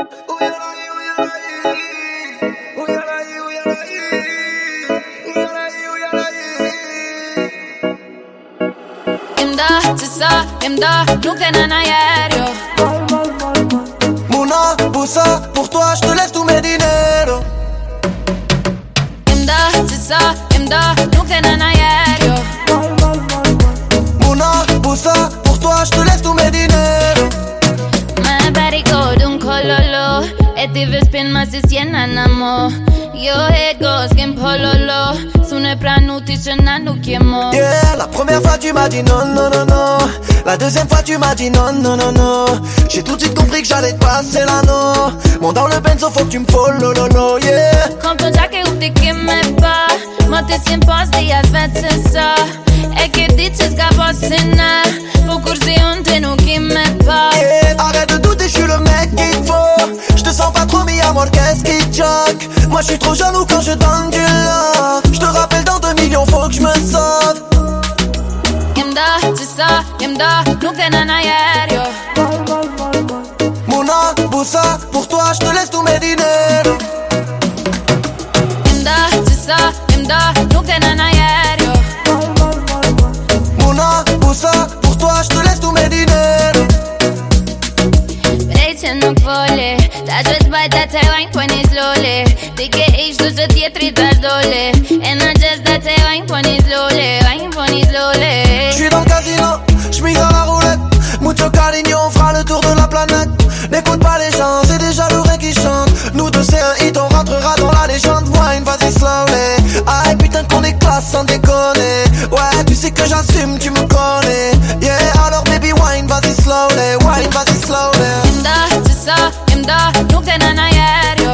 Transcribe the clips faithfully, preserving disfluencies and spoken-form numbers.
Tisa, Imda, nunca en aéreo. Mouna, Boussa, pour toi je te laisse tous mes dineros. Imda, Tisa, Imda, nunca en aéreo. Mouna, Boussa, pour toi je te laisse tous mes dineros. My body go d'un cololo. Et ti vespin ma se siena namo. Your head goes skin pololo. Sune pranuti chenanu kiemo. Yeah, la première fois tu m'as dit non, non, non, non. La deuxième fois tu m'as dit non, non, non, non. J'ai tout de suite compris que j'allais te passer l'anneau. Mon dans le benzo faut que tu me follow, lolo, yeah. Compton já que upte que me pa. Mate sin pas dias vetsa. E che dices că bossina. Bucur-zi unde nu que me pa. Yeah, arrête de douter, je suis le mec qu'il faut. Je te sens pas trop mis à mort, qu'est-ce qui te choque? Moi je suis trop jaloux quand je donne du love. Je te rappelle dans deux millions, faut que je me sauve. Imda, Tisa, Imda, nunca en aéreo. Mouna, Boussa, pour toi je te laisse tous mes dineros. Imda, Tisa, Imda, nunca en aéreo. Mouna, Boussa, pour toi je te laisse tous mes dineros. Vrei să nu vole, dar just bai da te wine pone slowly. Te che ești tu să tie tritaș dole. And I just da te wine pone slowly, wine pone slowly. J'suis dans le casino, j'mise dans la roulette. Mucho cariño, on fera le tour de la planète. N'écoute pas les gens, c'est déjà l'oreille qui chante. Nous deux c'est un hit, on rentrera dans la légende. Wine, vas-y slowly. Aïe putain qu'on est classe sans déconner. Ouais, tu sais que j'assume, tu me connais. Yeah, alors baby wine, vas-y slowly. Wine, vas-y slowly. Imda, Tisa, Imda, nunca en aéreo.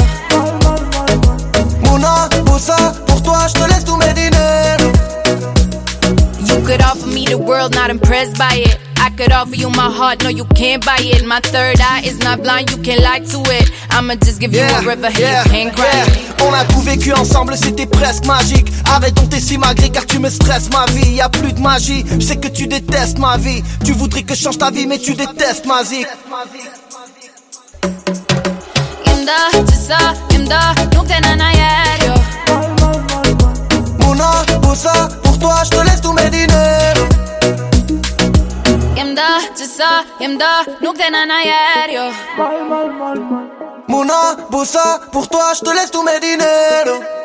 Mouna, Boussa, pour toi je te laisse tous mes dineros. You could offer me the world, not impressed by it. I could offer you my heart, no you can't buy it. My third eye is not blind, you can't lie to it. I'ma just give Yeah, you a river, yeah, you can't cry yeah. it. On a tout vécu ensemble, c'était presque magique. Arrête donc tes si malgré car tu me stresses ma vie. Y'a plus de magie, je sais que tu détestes ma vie. Tu voudrais que je change ta vie mais tu détestes ma vie. Imda, Tisa, Imda, nunca en aéreo. Mouna, Boussa, pour toi je te laisse tous mes dineros. Imda, Tisa, Imda, nunca en aéreo. Mouna, Boussa, pour toi je te laisse tous mes dineros.